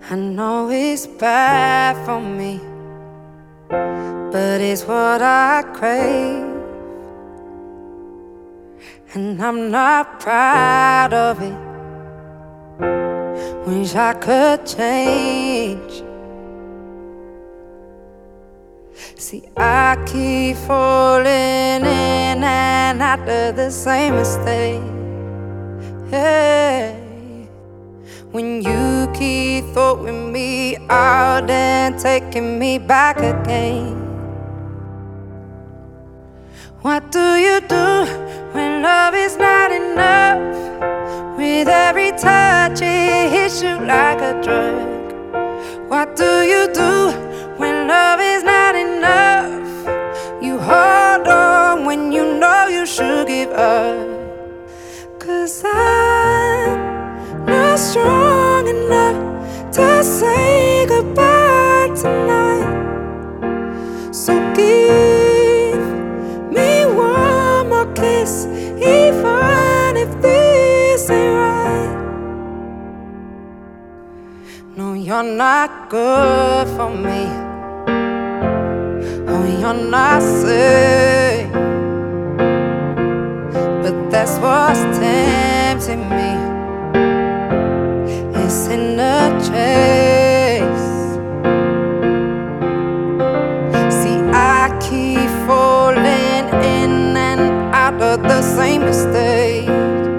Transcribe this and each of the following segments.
I know it's bad for me, but it's what I crave. And I'm not proud of it. Wish I could change. See, I keep falling in and out of the same mistake. Hey. When you keep throwing me out and taking me back again. What do you do when love is not enough? With every touch it hits you like a drug. What do you do when love is not enough? You hold on when you know you should give up. 'Cause I'm not strong enough to say goodbye tonight. So give me one more kiss, even if this ain't right. No, you're not good for me. Oh, you're not safe. But that's what's tempting me. It's in the chase. See, I keep falling in and out of the same mistake.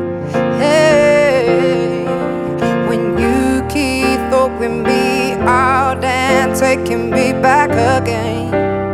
Hey, when you keep throwing me out and taking me back again.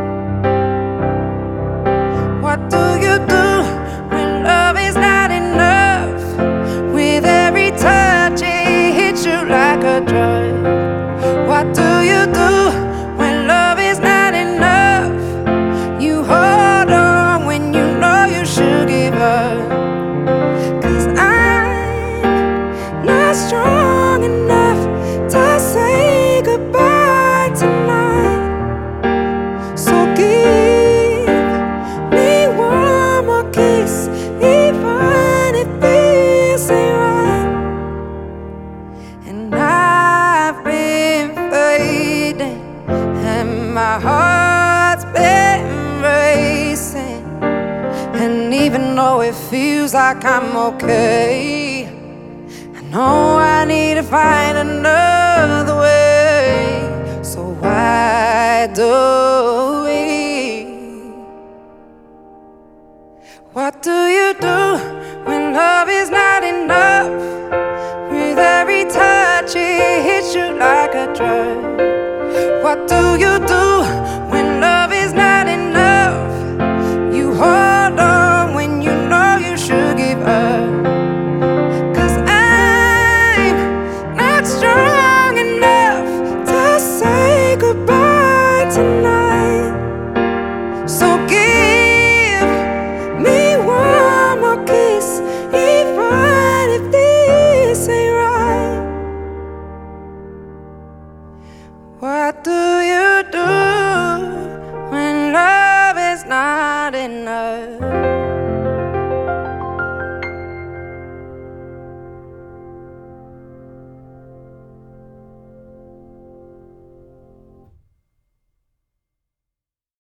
What do you do when love is not enough? With every touch it hits you like a drug. What do you do when love is not enough? You hold on when you know you should give up. 'Cause I'm not strong enough to say goodbye tonight. So give me one more kiss, even if this ain't right. And I've been fading, and my heart's been racing. And even though it feels like I'm okay, I know I need to find another way. So why do we? What do you do when love is not enough? With every touch it hits you like a drug. What do you do when love is not enough? You hold on when you know you should give up. 'Cause I'm not strong enough to say goodbye tonight. So give me one more kiss, even if this ain't right. What do you do when love is not enough?